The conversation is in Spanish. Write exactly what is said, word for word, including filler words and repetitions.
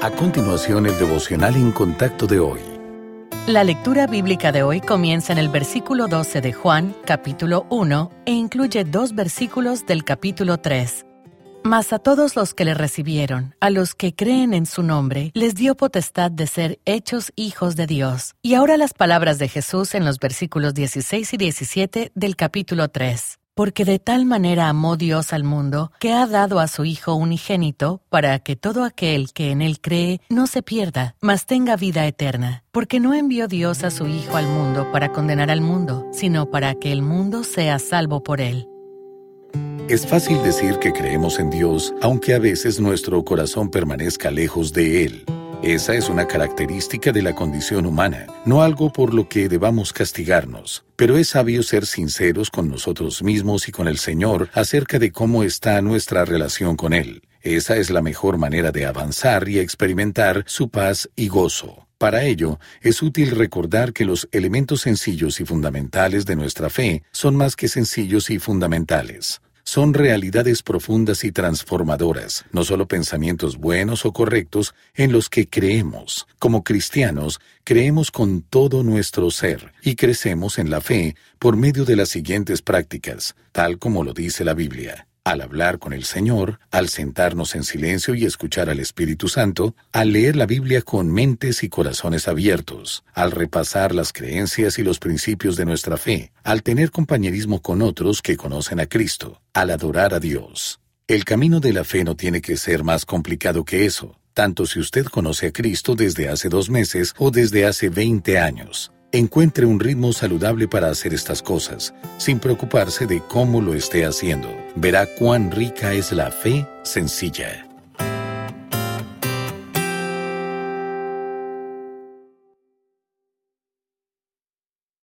A continuación, el devocional en contacto de hoy. La lectura bíblica de hoy comienza en el versículo doce de Juan, capítulo uno, e incluye dos versículos del capítulo tres. Mas a todos los que le recibieron, a los que creen en su nombre, les dio potestad de ser hechos hijos de Dios. Y ahora las palabras de Jesús en los versículos dieciséis y diecisiete del capítulo tres. Porque de tal manera amó Dios al mundo, que ha dado a su Hijo unigénito, para que todo aquel que en él cree no se pierda, mas tenga vida eterna. Porque no envió Dios a su Hijo al mundo para condenar al mundo, sino para que el mundo sea salvo por él. Es fácil decir que creemos en Dios, aunque a veces nuestro corazón permanezca lejos de Él. Esa es una característica de la condición humana, no algo por lo que debamos castigarnos. Pero es sabio ser sinceros con nosotros mismos y con el Señor acerca de cómo está nuestra relación con Él. Esa es la mejor manera de avanzar y experimentar su paz y gozo. Para ello, es útil recordar que los elementos sencillos y fundamentales de nuestra fe son más que sencillos y fundamentales. Son realidades profundas y transformadoras, no solo pensamientos buenos o correctos en los que creemos. Como cristianos, creemos con todo nuestro ser y crecemos en la fe por medio de las siguientes prácticas, tal como lo dice la Biblia. Al hablar con el Señor, al sentarnos en silencio y escuchar al Espíritu Santo, al leer la Biblia con mentes y corazones abiertos, al repasar las creencias y los principios de nuestra fe, al tener compañerismo con otros que conocen a Cristo, al adorar a Dios. El camino de la fe no tiene que ser más complicado que eso, tanto si usted conoce a Cristo desde hace dos meses o desde hace veinte años. Encuentre un ritmo saludable para hacer estas cosas, sin preocuparse de cómo lo esté haciendo. Verá cuán rica es la fe sencilla.